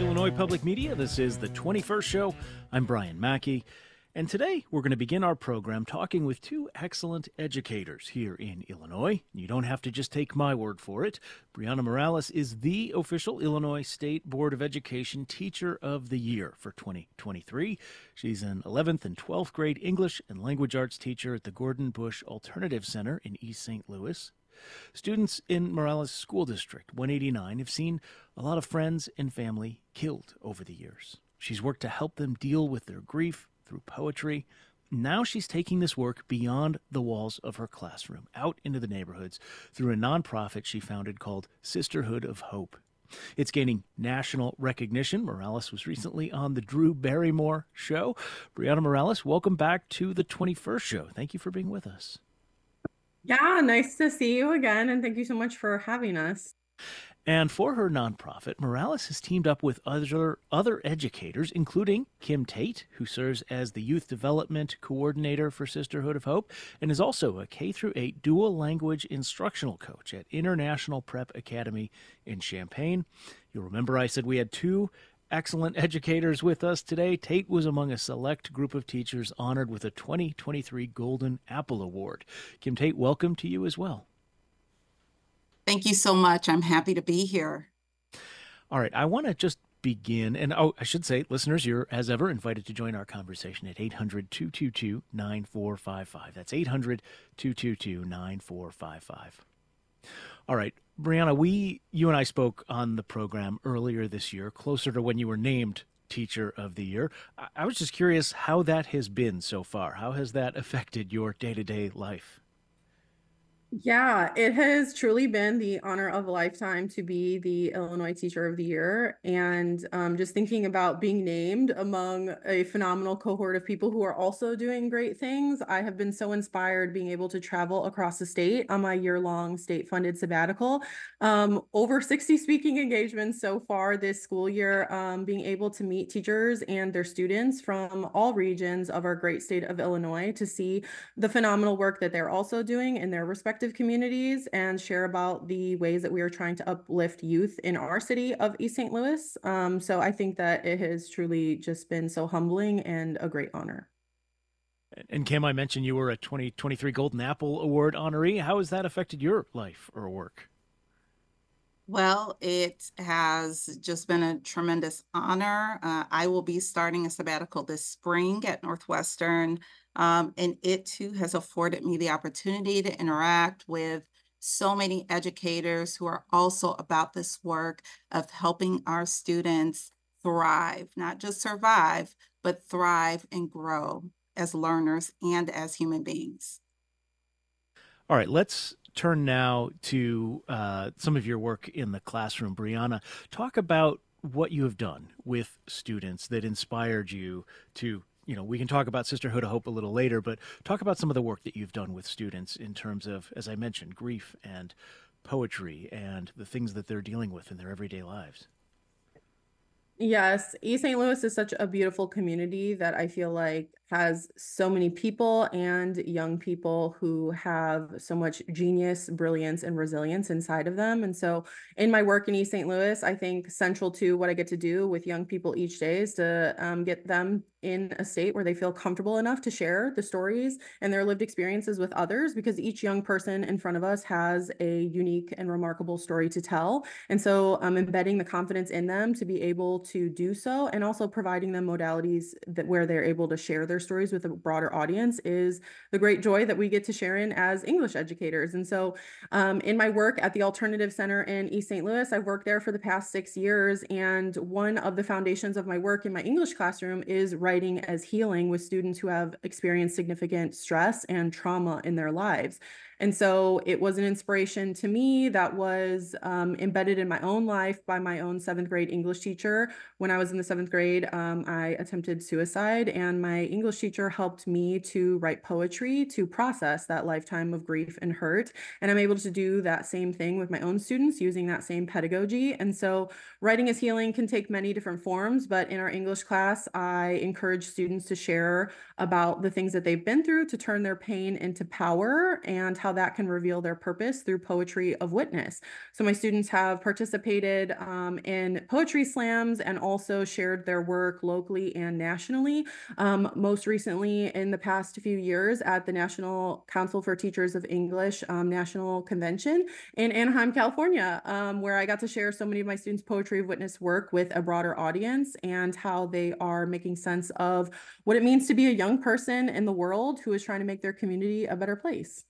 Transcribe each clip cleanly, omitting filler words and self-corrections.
Illinois Public Media. This is the 21st show. I'm Brian Mackey. And today we're going to begin our program talking with two excellent educators here in Illinois. You don't have to just take my word for it. Brianna Morales is the official Illinois State Board of Education Teacher of the Year for 2023. She's an 11th and 12th grade English and Language Arts teacher at the Gordon Bush Alternative Center in East St. Louis. Students in Morales School District 189 have seen a lot of friends and family killed over the years. She's worked to help them deal with their grief through poetry. Now she's taking this work beyond the walls of her classroom, out into the neighborhoods, through a nonprofit she founded called Sisterhood of Hope. It's gaining national recognition. Morales was recently on the Drew Barrymore show. Brianna Morales, welcome back to the 21st show. Thank you for being with us. Yeah, nice to see you again, and thank you so much for having us. And for her nonprofit, Morales has teamed up with other educators, including Kim Tate, who serves as the Youth Development Coordinator for Sisterhood of Hope, and is also a K-8 dual language instructional coach at International Prep Academy in Champaign. You'll remember I said we had two excellent educators with us today. Tate was among a select group of teachers honored with a 2023 Golden Apple Award. Kim Tate, welcome to you as well. Thank you so much. I'm happy to be here. All right, I want to just begin, and I should say, listeners, you're, as ever, invited to join our conversation at 800-222-9455. That's 800-222-9455. All right, Brianna, you and I spoke on the program earlier this year, closer to when you were named Teacher of the Year. I was just curious how that has been so far. How has that affected your day-to-day life? Yeah, it has truly been the honor of a lifetime to be the Illinois Teacher of the Year. And just thinking about being named among a phenomenal cohort of people who are also doing great things, I have been so inspired being able to travel across the state on my year-long state-funded sabbatical. Over 60 speaking engagements so far this school year, being able to meet teachers and their students from all regions of our great state of Illinois to see the phenomenal work that they're also doing in their respective communities and share about the ways that we are trying to uplift youth in our city of East St. Louis. So I think that it has truly just been so humbling and a great honor. And Kim, I mentioned you were a 2023 Golden Apple Award honoree. How has that affected your life or work? Well, it has just been a tremendous honor. I will be starting a sabbatical this spring at Northwestern, and it too has afforded me the opportunity to interact with so many educators who are also about this work of helping our students thrive, not just survive, but thrive and grow as learners and as human beings. All right, let's turn now to some of your work in the classroom. Brianna, talk about what you have done with students that inspired you to, we can talk about Sisterhood of Hope a little later, but talk about some of the work that you've done with students in terms of, as I mentioned, grief and poetry and the things that they're dealing with in their everyday lives. Yes, East St. Louis is such a beautiful community that I feel like has so many people and young people who have so much genius, brilliance, and resilience inside of them. And so in my work in East St. Louis, I think central to what I get to do with young people each day is to get them in a state where they feel comfortable enough to share the stories and their lived experiences with others, because each young person in front of us has a unique and remarkable story to tell. And so embedding the confidence in them to be able to do so, and also providing them modalities where they're able to share their stories with a broader audience, is the great joy that we get to share in as English educators. And so in my work at the Alternative Center in East St. Louis, I've worked there for the past 6 years. And one of the foundations of my work in my English classroom is writing as healing with students who have experienced significant stress and trauma in their lives. And so it was an inspiration to me that was embedded in my own life by my own 7th grade English teacher. When I was in the 7th grade, I attempted suicide, and my English teacher helped me to write poetry to process that lifetime of grief and hurt. And I'm able to do that same thing with my own students using that same pedagogy. And so writing as healing can take many different forms, but in our English class, I encourage encourage students to share about the things that they've been through to turn their pain into power, and how that can reveal their purpose through poetry of witness. So my students have participated in poetry slams and also shared their work locally and nationally. Most recently, in the past few years, at the National Council for Teachers of English National Convention in Anaheim, California, where I got to share so many of my students' poetry of witness work with a broader audience, and how they are making sense of what it means to be a young person in the world who is trying to make their community a better place.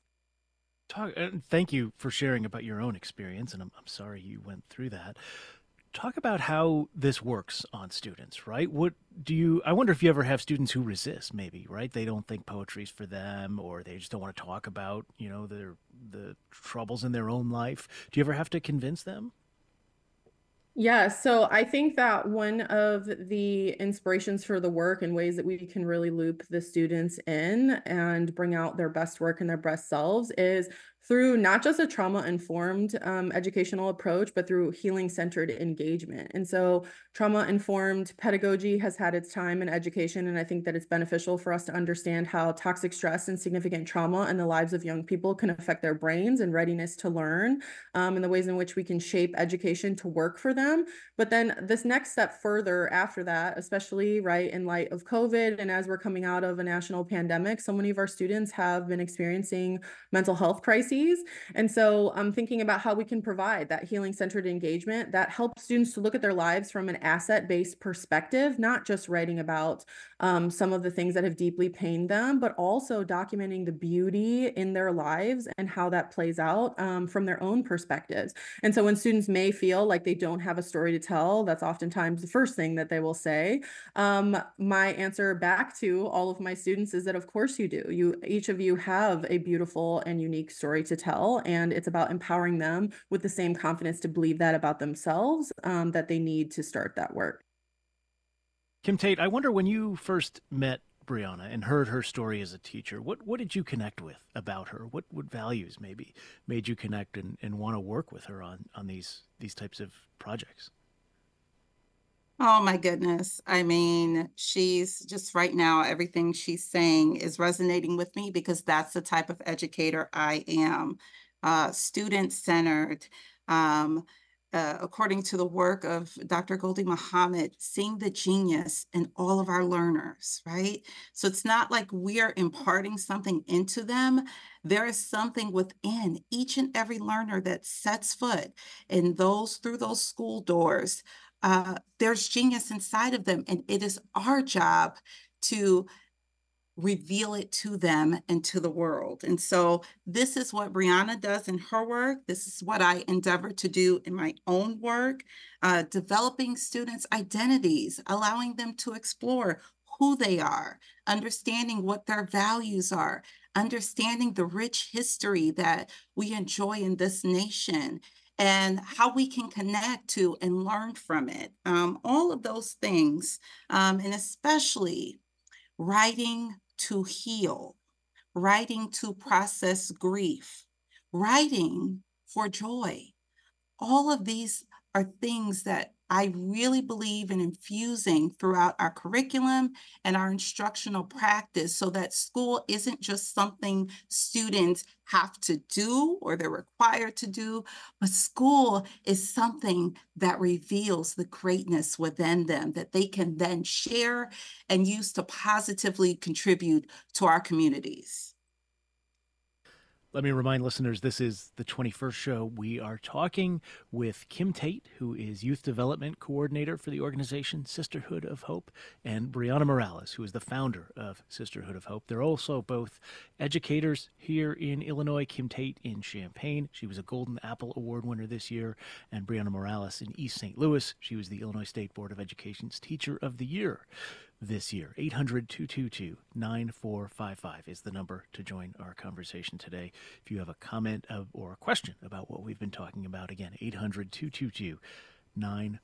Thank you for sharing about your own experience, and I'm sorry you went through that. Talk about how this works on students, right? I wonder if you ever have students who resist, maybe, right? They don't think poetry's for them, or they just don't want to talk about, the troubles in their own life. Do you ever have to convince them? Yeah, so I think that one of the inspirations for the work and ways that we can really loop the students in and bring out their best work and their best selves is through not just a trauma-informed educational approach, but through healing-centered engagement. And so trauma-informed pedagogy has had its time in education, and I think that it's beneficial for us to understand how toxic stress and significant trauma in the lives of young people can affect their brains and readiness to learn, and the ways in which we can shape education to work for them. But then this next step further after that, especially right in light of COVID and as we're coming out of a national pandemic, so many of our students have been experiencing mental health crises. And so I'm thinking about how we can provide that healing-centered engagement that helps students to look at their lives from an asset-based perspective, not just writing about some of the things that have deeply pained them, but also documenting the beauty in their lives and how that plays out from their own perspectives. And so when students may feel like they don't have a story to tell, that's oftentimes the first thing that they will say. My answer back to all of my students is that of course you do. Each of you have a beautiful and unique story to tell, and it's about empowering them with the same confidence to believe that about themselves that they need to start that work. Kim Tate, I wonder, when you first met Brianna and heard her story as a teacher, what did you connect with about her? What values maybe made you connect and want to work with her on these types of projects? Oh my goodness. I mean, she's just right now, everything she's saying is resonating with me because that's the type of educator I am. Student-centered. Um, According to the work of Dr. Goldie Muhammad, seeing the genius in all of our learners, right? So it's not like we are imparting something into them. There is something within each and every learner that sets foot in through those school doors. There's genius inside of them, and it is our job to reveal it to them and to the world. And so this is what Brianna does in her work. This is what I endeavor to do in my own work, developing students' identities, allowing them to explore who they are, understanding what their values are, understanding the rich history that we enjoy in this nation, and how we can connect to and learn from it. All of those things, and especially writing to heal, writing to process grief, writing for joy. All of these are things that I really believe in infusing throughout our curriculum and our instructional practice so that school isn't just something students have to do or they're required to do, but school is something that reveals the greatness within them that they can then share and use to positively contribute to our communities. Let me remind listeners, this is the 21st show. We are talking with Kim Tate, who is Youth Development Coordinator for the organization Sisterhood of Hope, and Brianna Morales, who is the founder of Sisterhood of Hope. They're also both educators here in Illinois. Kim Tate in Champaign. She was a Golden Apple Award winner this year, and Brianna Morales in East St. Louis. She was the Illinois State Board of Education's Teacher of the Year this year. 800-222-9455 is the number to join our conversation today. If you have a comment or a question about what we've been talking about, again, 800-222-9455.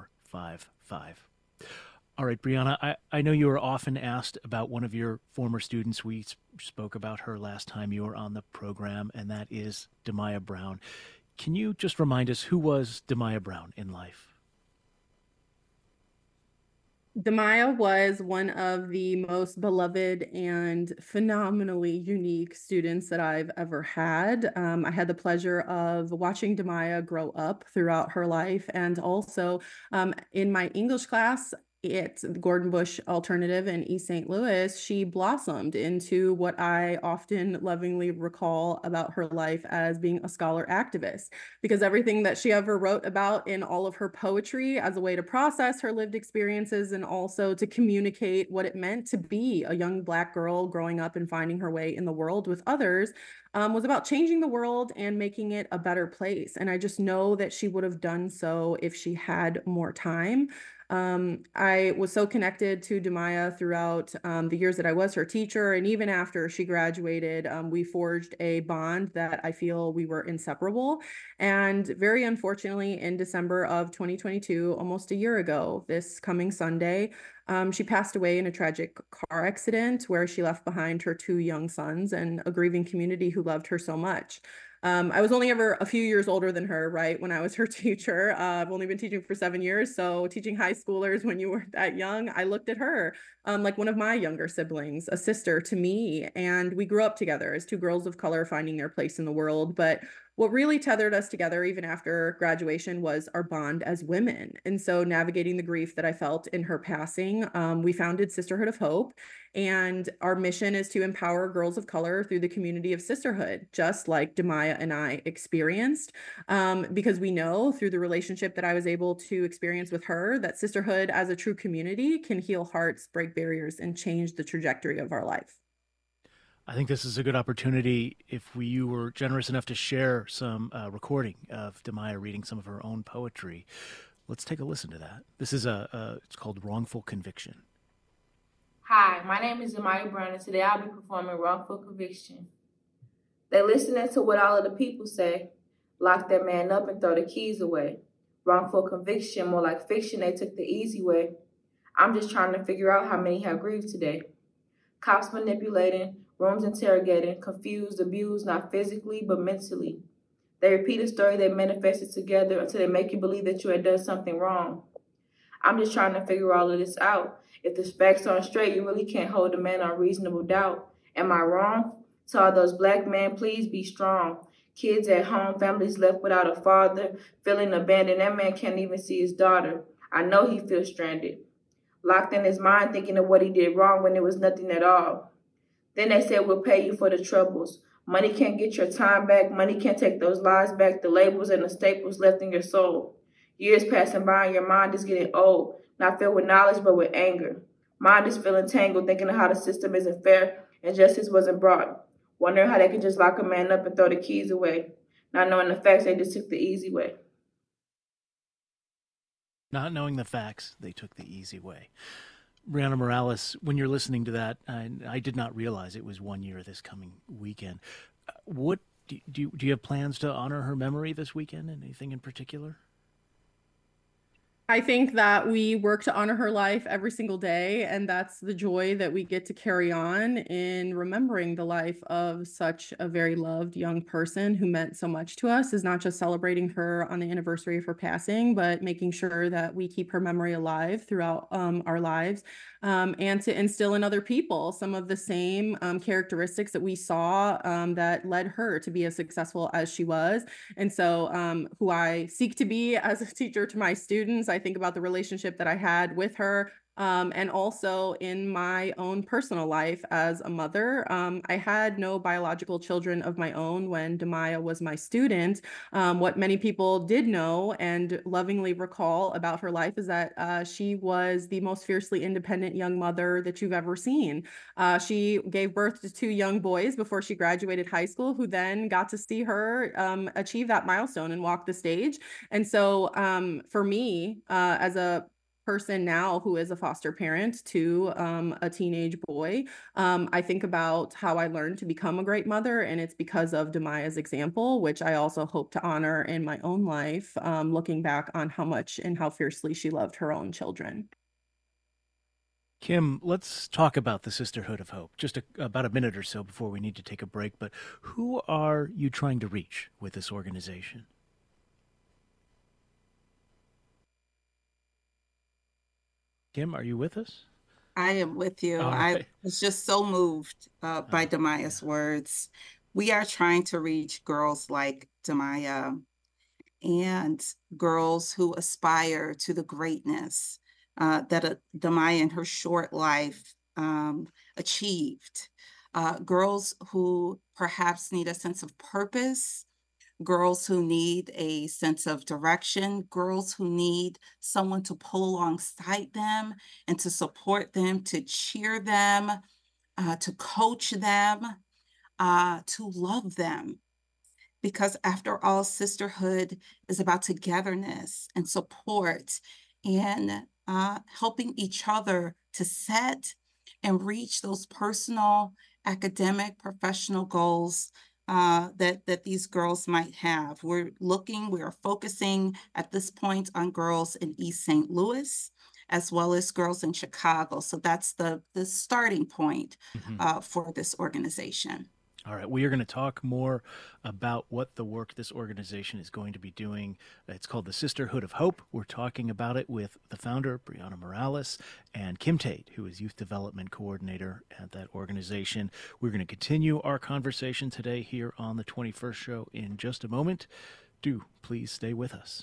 All right, Brianna, I know you are often asked about one of your former students. We spoke about her last time you were on the program, and that is Demaya Brown. Can you just remind us, who was Demaya Brown in life? Demaya was one of the most beloved and phenomenally unique students that I've ever had. I had the pleasure of watching Demaya grow up throughout her life, and also in my English class at Gordon Bush Alternative in East St. Louis, she blossomed into what I often lovingly recall about her life as being a scholar activist, because everything that she ever wrote about in all of her poetry as a way to process her lived experiences and also to communicate what it meant to be a young Black girl growing up and finding her way in the world with others, was about changing the world and making it a better place. And I just know that she would have done so if she had more time. I was so connected to Demaya throughout the years that I was her teacher. And even after she graduated, we forged a bond that I feel we were inseparable. And very unfortunately, in December of 2022, almost a year ago, this coming Sunday, she passed away in a tragic car accident where she left behind her two young sons and a grieving community who loved her so much. I was only ever a few years older than her, right, when I was her teacher. I've only been teaching for 7 years. So teaching high schoolers when you were that young, I looked at her like one of my younger siblings, a sister to me. And we grew up together as two girls of color finding their place in the world. But what really tethered us together, even after graduation, was our bond as women. And so, navigating the grief that I felt in her passing, we founded Sisterhood of Hope. And our mission is to empower girls of color through the community of sisterhood, just like Demaya and I experienced. Because we know through the relationship that I was able to experience with her that sisterhood as a true community can heal hearts, break barriers, and change the trajectory of our life. I think this is a good opportunity if you were generous enough to share some recording of Demaya reading some of her own poetry. Let's take a listen to that. This is it's called Wrongful Conviction. Hi, my name is Amaya Brown, and today I'll be performing Wrongful Conviction. They listening to what all of the people say, lock that man up and throw the keys away. Wrongful conviction, more like fiction, they took the easy way. I'm just trying to figure out how many have grieved today. Cops manipulating, rooms interrogating, confused, abused, not physically, but mentally. They repeat a story they manifested together until they make you believe that you had done something wrong. I'm just trying to figure all of this out. If the facts aren't straight, you really can't hold a man on reasonable doubt. Am I wrong? To all those Black men, please be strong. Kids at home, families left without a father, feeling abandoned. That man can't even see his daughter. I know he feels stranded. Locked in his mind, thinking of what he did wrong when it was nothing at all. Then they said, we'll pay you for the troubles. Money can't get your time back. Money can't take those lies back, the labels and the staples left in your soul. Years passing by and your mind is getting old, not filled with knowledge but with anger. Mind is feeling tangled, thinking of how the system isn't fair and justice wasn't brought. Wondering how they could just lock a man up and throw the keys away. Not knowing the facts, they just took the easy way. Not knowing the facts, they took the easy way. Brianna Morales, when you're listening to that, I did not realize it was 1 year this coming weekend. What do you have plans to honor her memory this weekend? Anything in particular? I think that we work to honor her life every single day, and that's the joy that we get to carry on in remembering the life of such a very loved young person who meant so much to us, is not just celebrating her on the anniversary of her passing, but making sure that we keep her memory alive throughout our lives, and to instill in other people some of the same characteristics that we saw that led her to be as successful as she was. And so who I seek to be as a teacher to my students, I think about the relationship that I had with her, and also in my own personal life as a mother. I had no biological children of my own when Demaya was my student. What many people did know and lovingly recall about her life is that she was the most fiercely independent young mother that you've ever seen. She gave birth to two young boys before she graduated high school, who then got to see her achieve that milestone and walk the stage. And so for me, as a person now who is a foster parent to a teenage boy, I think about how I learned to become a great mother, and it's because of Demaya's example, which I also hope to honor in my own life, looking back on how much and how fiercely she loved her own children. Kim, let's talk about the Sisterhood of Hope. Just about a minute or so before we need to take a break, but who are you trying to reach with this organization? Kim, are you with us? I am with you. All I right. was just so moved by Oh, yeah. Damaya's words. We are trying to reach girls like Damaya and girls who aspire to the greatness that Damaya in her short life achieved. Girls who perhaps need a sense of purpose, girls who need a sense of direction, girls who need someone to pull alongside them and to support them, to cheer them, to coach them, to love them. Because after all, sisterhood is about togetherness and support and helping each other to set and reach those personal, academic, professional goals that these girls might have. We are focusing at this point on girls in East St. Louis, as well as girls in Chicago. So that's the starting point for this organization. All right, we are going to talk more about what the work this organization is going to be doing. It's called the Sisterhood of Hope. We're talking about it with the founder, Brianna Morales, and Kim Tate, who is Youth Development Coordinator at that organization. We're going to continue our conversation today here on the 21st Show in just a moment. Do please stay with us.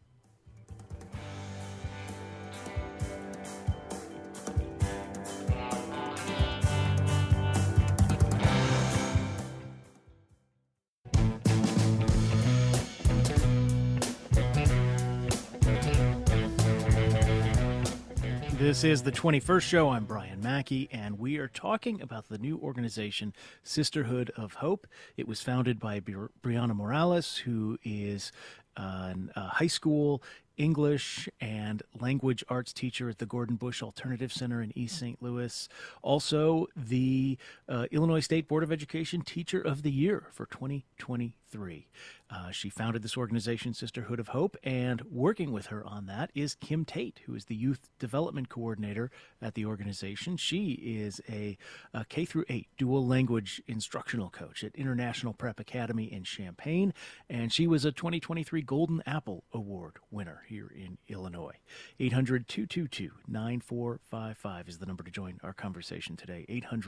This is the 21st Show. I'm Brian Mackey, and we are talking about the new organization, Sisterhood of Hope. It was founded by Brianna Morales, who is a high school English and language arts teacher at the Gordon Bush Alternative Center in East St. Louis. Also, the Illinois State Board of Education Teacher of the Year for 2023. She founded this organization, Sisterhood of Hope, and working with her on that is Kim Tate, who is the Youth Development Coordinator at the organization. She is a K-8 dual language instructional coach at International Prep Academy in Champaign, and she was a 2023 Golden Apple Award winner here in Illinois. 800-222-9455 is the number to join our conversation today.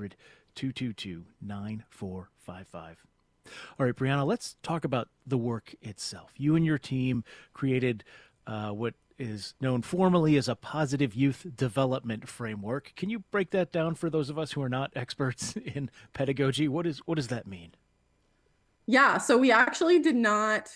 800-222-9455. All right, Brianna, let's talk about the work itself. You and your team created what is known formally as a positive youth development framework. Can you break that down for those of us who are not experts in pedagogy? What does that mean? Yeah, so we actually did not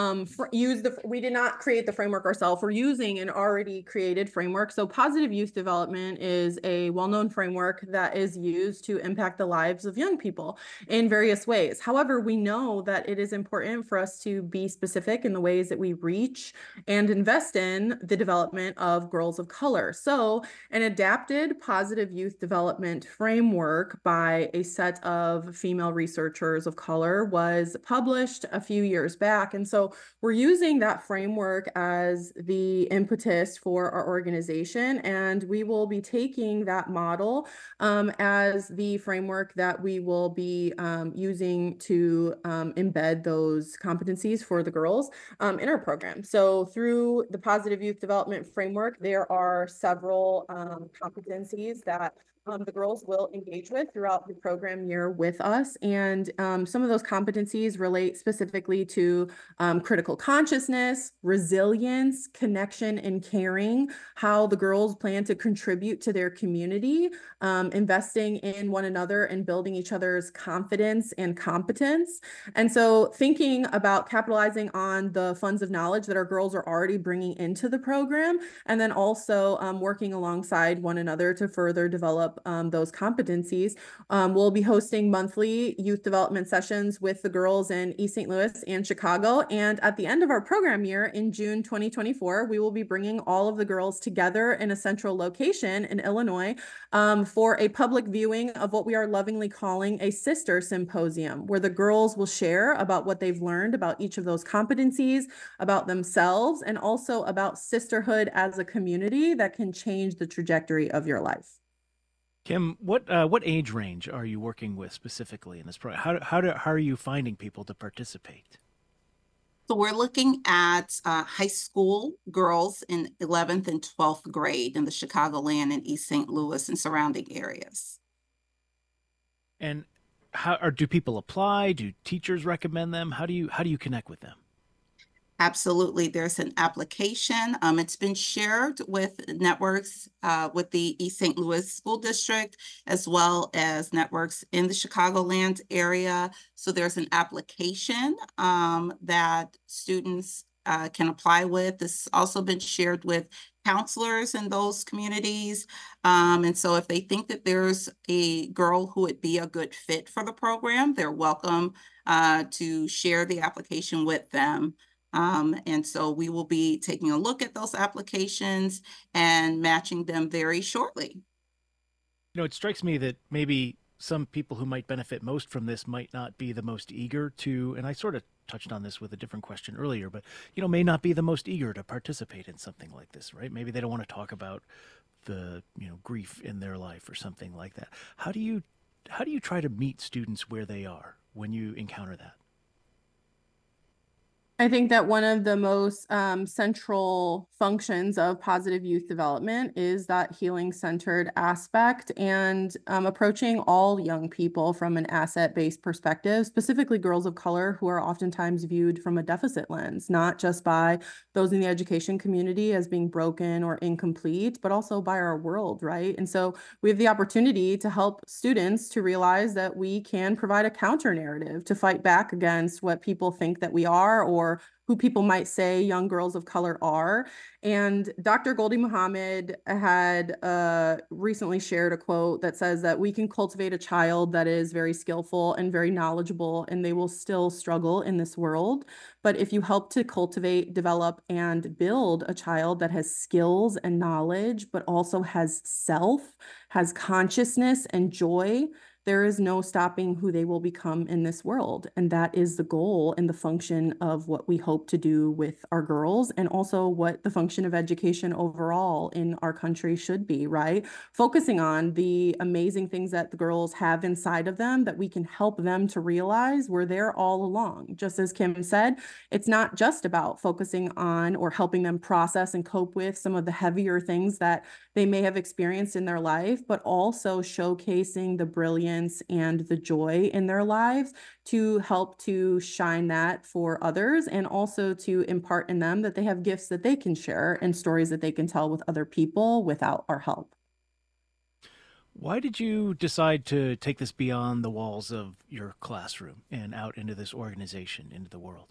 we did not create the framework ourselves. We're using an already created framework. So positive youth development is a well-known framework that is used to impact the lives of young people in various ways. However, we know that it is important for us to be specific in the ways that we reach and invest in the development of girls of color. So an adapted positive youth development framework by a set of female researchers of color was published a few years back. And so we're using that framework as the impetus for our organization, and we will be taking that model as the framework that we will be using to embed those competencies for the girls in our program. So through the Positive Youth Development Framework, there are several competencies that the girls will engage with throughout the program year with us. And some of those competencies relate specifically to critical consciousness, resilience, connection, and caring, how the girls plan to contribute to their community, investing in one another and building each other's confidence and competence. And so thinking about capitalizing on the funds of knowledge that our girls are already bringing into the program, and then also working alongside one another to further develop those competencies. We'll be hosting monthly youth development sessions with the girls in East St. Louis and Chicago. And at the end of our program year in June 2024, we will be bringing all of the girls together in a central location in Illinois for a public viewing of what we are lovingly calling a sister symposium, where the girls will share about what they've learned about each of those competencies, about themselves, and also about sisterhood as a community that can change the trajectory of your life. Kim, what age range are you working with specifically in this program? How are you finding people to participate? So we're looking at high school girls in 11th and 12th grade in the Chicagoland and East St. Louis and surrounding areas. And do people apply? Do teachers recommend them? How do you connect with them? Absolutely. There's an application. It's been shared with networks with the East St. Louis School District, as well as networks in the Chicagoland area. So there's an application that students can apply with. This has also been shared with counselors in those communities. And so if they think that there's a girl who would be a good fit for the program, they're welcome to share the application with them. And so we will be taking a look at those applications and matching them very shortly. It strikes me that maybe some people who might benefit most from this might not be the most eager to, and I sort of touched on this with a different question earlier, but, may not be the most eager to participate in something like this, right? Maybe they don't want to talk about the, grief in their life or something like that. How do you try to meet students where they are when you encounter that? I think that one of the most central functions of positive youth development is that healing-centered aspect and approaching all young people from an asset-based perspective, specifically girls of color who are oftentimes viewed from a deficit lens, not just by those in the education community as being broken or incomplete, but also by our world, right? And so we have the opportunity to help students to realize that we can provide a counter narrative to fight back against what people think that we are, or who people might say young girls of color are. And Dr. Gholdy Muhammad had recently shared a quote that says that we can cultivate a child that is very skillful and very knowledgeable, and they will still struggle in this world. But if you help to cultivate, develop, and build a child that has skills and knowledge, but also has self, has consciousness and joy, there is no stopping who they will become in this world. And that is the goal and the function of what we hope to do with our girls, and also what the function of education overall in our country should be, right? Focusing on the amazing things that the girls have inside of them that we can help them to realize were there all along. Just as Kim said, it's not just about focusing on or helping them process and cope with some of the heavier things that they may have experienced in their life, but also showcasing the brilliance and the joy in their lives to help to shine that for others, and also to impart in them that they have gifts that they can share and stories that they can tell with other people without our help. Why did you decide to take this beyond the walls of your classroom and out into this organization, into the world?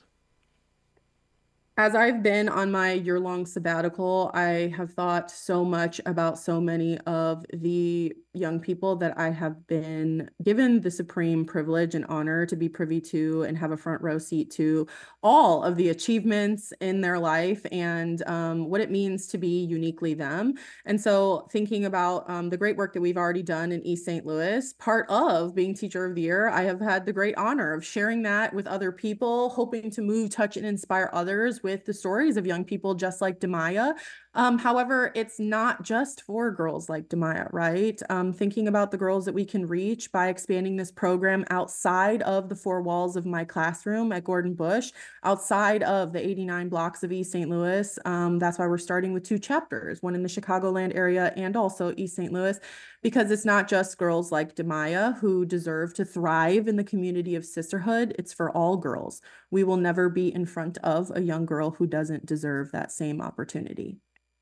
As I've been on my year-long sabbatical, I have thought so much about so many of the young people that I have been given the supreme privilege and honor to be privy to and have a front row seat to all of the achievements in their life, and what it means to be uniquely them. And so thinking about the great work that we've already done in East St. Louis, part of being Teacher of the Year, I have had the great honor of sharing that with other people, hoping to move, touch, and inspire others with the stories of young people just like Demaya. However, it's not just for girls like Demaya, right? Thinking about the girls that we can reach by expanding this program outside of the four walls of my classroom at Gordon Bush, outside of the 89 blocks of East St. Louis. That's why we're starting with 2 chapters, one in the Chicagoland area and also East St. Louis, because it's not just girls like Demaya who deserve to thrive in the community of sisterhood. It's for all girls. We will never be in front of a young girl who doesn't deserve that same opportunity.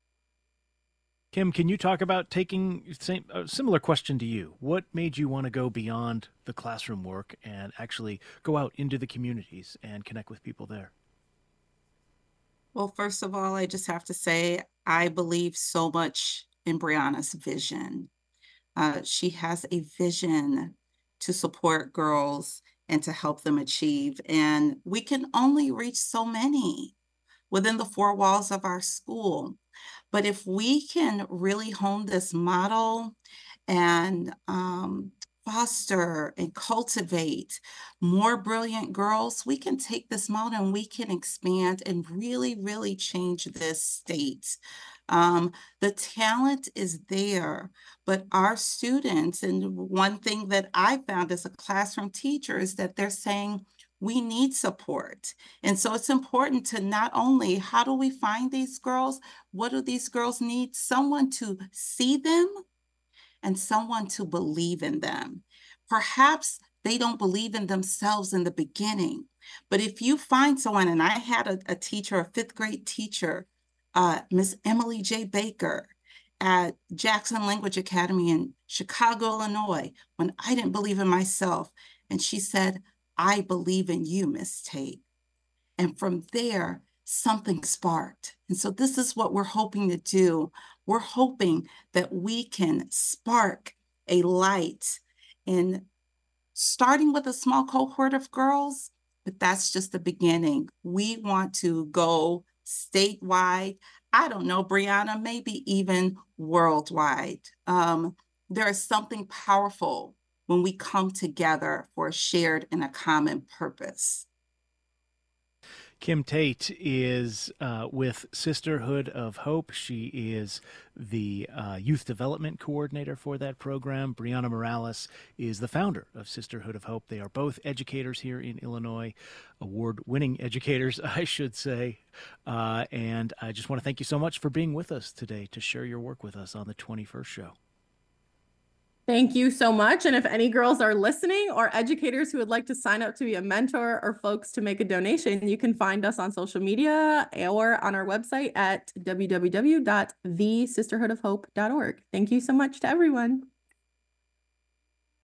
Kim, can you talk about taking a similar question to you? What made you want to go beyond the classroom work and actually go out into the communities and connect with people there? Well, first of all, I just have to say, I believe so much in Brianna's vision. She has a vision to support girls and to help them achieve. And we can only reach so many within the 4 walls of our school. But if we can really hone this model and foster and cultivate more brilliant girls, we can take this model and we can expand and really, really change this state. The talent is there, but our students, and one thing that I found as a classroom teacher is that they're saying, We need support. And so it's important to not only, how do we find these girls? What do these girls need? Someone to see them and someone to believe in them. Perhaps they don't believe in themselves in the beginning, but if you find someone, and I had a teacher, a 5th grade teacher, Miss Emily J. Baker at Jackson Language Academy in Chicago, Illinois, when I didn't believe in myself. And she said, "I believe in you, Miss Tate." And from there, something sparked. And so this is what we're hoping to do. We're hoping that we can spark a light in starting with a small cohort of girls, but that's just the beginning. We want to go statewide. I don't know, Brianna, maybe even worldwide. There is something powerful when we come together for a shared and a common purpose. Kim Tate is with Sisterhood of Hope. She is the youth development coordinator for that program. Brianna Morales is the founder of Sisterhood of Hope. They are both educators here in Illinois, award-winning educators, I should say. And I just want to thank you so much for being with us today to share your work with us on the 21st show. Thank you so much. And if any girls are listening or educators who would like to sign up to be a mentor or folks to make a donation, you can find us on social media or on our website at www.thesisterhoodofhope.org. Thank you so much to everyone.